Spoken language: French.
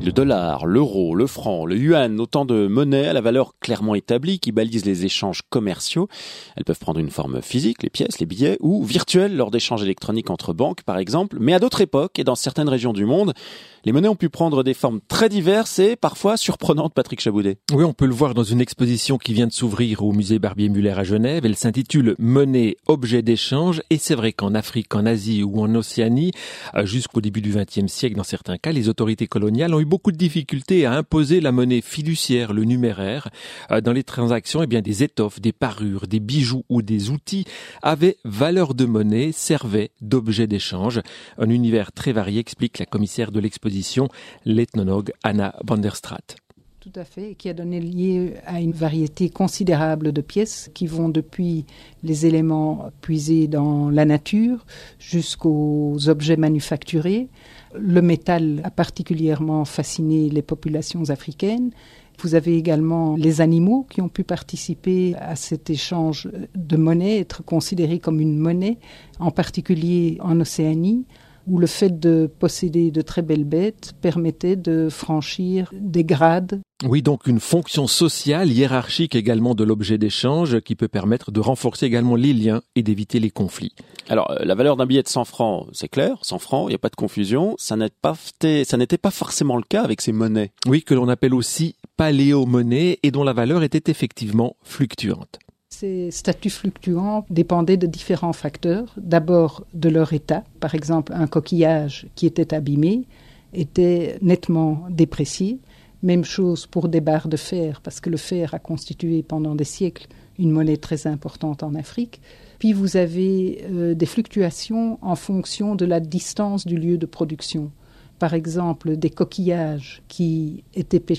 Le dollar, l'euro, le franc, le yuan, autant de monnaies à la valeur clairement établie qui balisent les échanges commerciaux. Elles peuvent prendre une forme physique, les pièces, les billets, ou virtuelle lors d'échanges électroniques entre banques par exemple. Mais à d'autres époques et dans certaines régions du monde, les monnaies ont pu prendre des formes très diverses et parfois surprenantes, Patrick Chaboudet. Oui, on peut le voir dans une exposition qui vient de s'ouvrir au musée Barbier-Muller à Genève. Elle s'intitule « Monnaie, objet d'échange ». Et c'est vrai qu'en Afrique, en Asie ou en Océanie, jusqu'au début du XXe siècle, dans certains cas, les autorités coloniales ont eu beaucoup de difficultés à imposer la monnaie fiduciaire, le numéraire. Dans les transactions, des étoffes, des parures, des bijoux ou des outils avaient valeur de monnaie, servaient d'objet d'échange. Un univers très varié, explique la commissaire de l'exposition, l'ethnologue Anna van der Straat. Tout à fait, qui a donné lieu à une variété considérable de pièces qui vont depuis les éléments puisés dans la nature jusqu'aux objets manufacturés. Le métal a particulièrement fasciné les populations africaines. Vous avez également les animaux qui ont pu participer à cet échange de monnaie, être considérés comme une monnaie, en particulier en Océanie, où le fait de posséder de très belles bêtes permettait de franchir des grades. Oui, donc une fonction sociale, hiérarchique également de l'objet d'échange qui peut permettre de renforcer également les liens et d'éviter les conflits. Alors, la valeur d'un billet de 100 francs, c'est clair, 100 francs, il n'y a pas de confusion. Ça n'était pas forcément le cas avec ces monnaies. Oui, que l'on appelle aussi paléo-monnaie et dont la valeur était effectivement fluctuante. Ces statuts fluctuants dépendaient de différents facteurs. D'abord de leur état. Par exemple, un coquillage qui était abîmé était nettement déprécié. Même chose pour des barres de fer, parce que le fer a constitué pendant des siècles une monnaie très importante en Afrique. Puis vous avez des fluctuations en fonction de la distance du lieu de production. Par exemple, des coquillages qui étaient pêchés